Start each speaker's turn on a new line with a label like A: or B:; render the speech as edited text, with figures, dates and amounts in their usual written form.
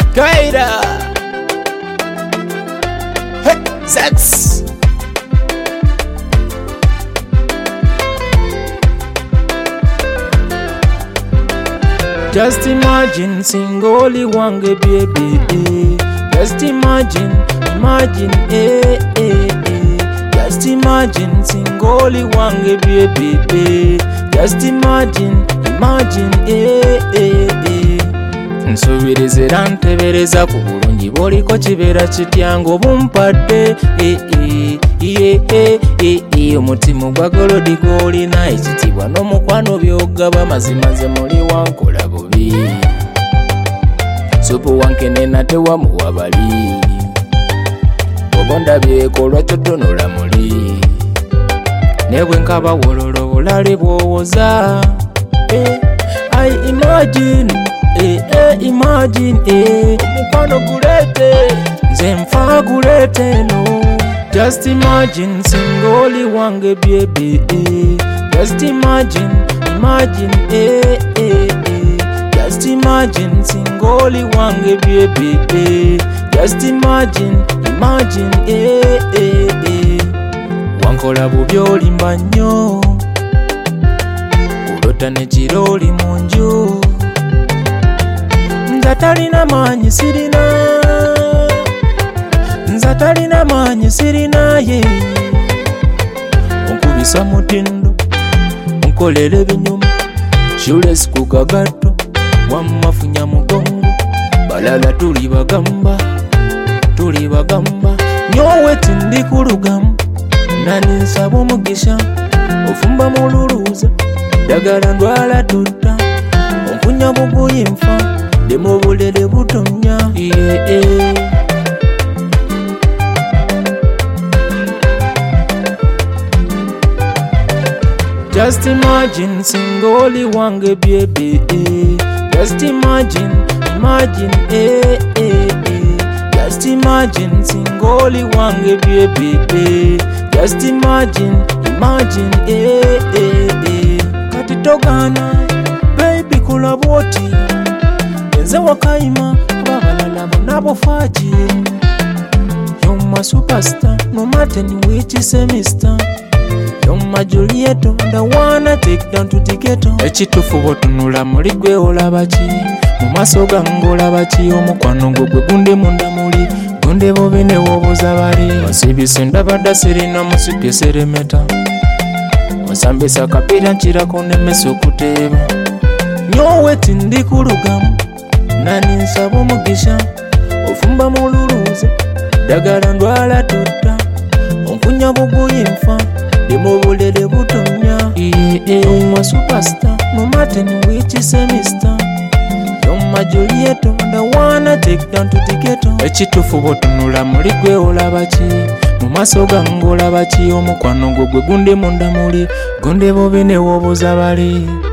A: Kaida. Hey, sex. Just imagine singoli wange baby. Just imagine, Just imagine singoli wange baby. Just imagine, Nsubiriza ntebereza ku bulungi bwoliko kibeera kitya ng'obumpadde omutima gwa golodi gw'olina ekitiibwa n'omukwano by'ogaba mazimaze muli wankola bubi supu wankene nate wamuwa bali obondabyeko lwakyo tonola muli ne bwe nkaba wololo bulale bw'owoza I imagine omukwano gulete nze nfa gulete no just imagine singoli wange baby just imagine just imagine singoli wange baby just imagine wankola bubi olimba nnyo kulota ne kiro oli mu nju nza talina maanyi sirina ye onkubisa mutindo onkolera ebinyuma shulesi ku kagato wammafunya mugongo balala tuli bagamba nyowe tindi ku lugamu nani nsaba omugisha ofumba mululuuza ddagala ndwala tutta onkunya buguyi nfa demo bulele butonya Just imagine singoli wange baby just imagine just imagine singoli wange baby just imagine kati togana baby kula bwoti nze wakaima babalala bonabo faji you're my superstar no matter in which semester you're my Juliet and I wanna take down to the ghetto ekitufu botunula muri gwe olaba ki mu maso gange olaba ki omukwano gwe gunde munda muri gunde bobene wobuza bali osibise ndabadda sirina musike seremeta osambisa kapira nkirako nemeso kuteeba nyowe tindi ku lugamu nani nsaba omugisha ofumba mululuuza ddagala ndwala tutta onkunya buguyi nfa demo bulele butonya you're my superstar no matter in which semester you're my Juliet and I wanna take down to the ghetto ekitufu botunula muli gwe olaba ki mu maso gange olaba ki omukwano gwe gunde munda muli gunde bobene wobuza bali